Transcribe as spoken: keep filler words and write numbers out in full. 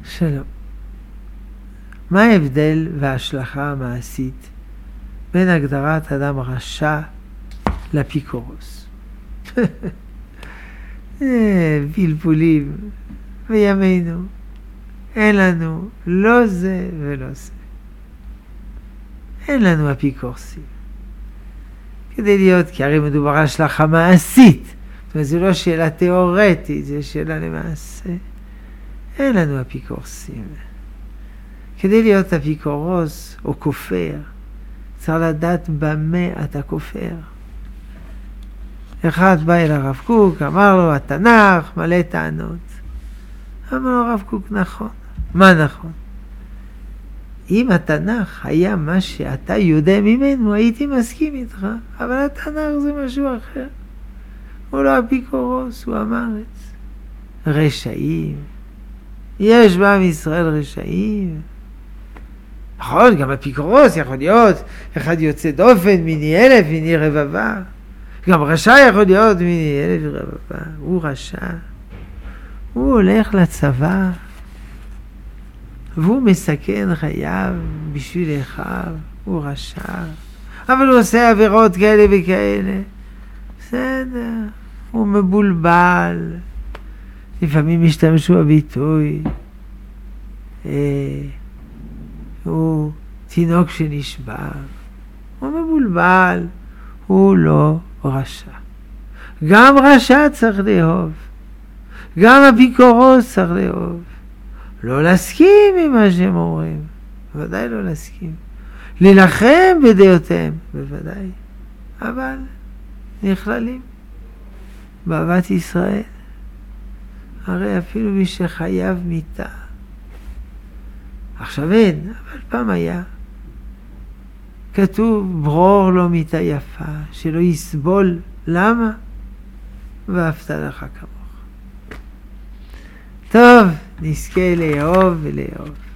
שלום. מה ההבדל וההשלכה המעשית בין הגדרת אדם רשע לאפיקורוס? בלבולים וימינו, אין לנו לא זה ולא זה. אין לנו אפיקורסים. כדי להיות, כי הרי מדובר על השלכה מעשית. זאת אומרת, זו לא שאלה תיאורטית, זו שאלה למעשה. אין לנו אפיקורסים. כדי להיות אפיקורוס או כופר, צריך לדעת במה אתה כופר. אחד בא אל הרב קוק, אמר לו, התנ"ך מלא טענות. אמר לו הרב קוק, נכון. מה נכון? אם התנ"ך היה מה שאתה יודע ממנו, הייתי מסכים איתך, אבל התנ"ך זה משהו אחר. הוא לא אפיקורוס, הוא המארץ. רשעים. יש בעם ישראל רשעים. נכון, גם אפיקורוס יכול להיות אחד יוצא דופן, מיני אלף, מיני רבבה. גם רשע יכול להיות מיני אלף רבבה. הוא רשע. הוא הולך לצבא, והוא מסכן חייו בשביל אחיו. הוא רשע. אבל הוא עושה עבירות כאלה וכאלה. בסדר. הוא מבולבל. לפעמים משתמשו בביטוי. אה, הוא תינוק שנשבר. הוא מבולבל. הוא לא רשע. גם רשע צריך לאהוב. גם אפיקורוס צריך לאהוב. לא להסכים עם מה שהם אומרים. בוודאי לא להסכים. להילחם בדעותיהם. בוודאי. אבל נכללים. באהבת ישראל. הרי אפילו מי שחייב מיתה. עכשיו אין, אבל פעם היה. כתוב, ברור לו מיתה יפה, שלא יסבול. למה? ואהבת לך כמוך. טוב, נזכה לאהוב ולאהוב.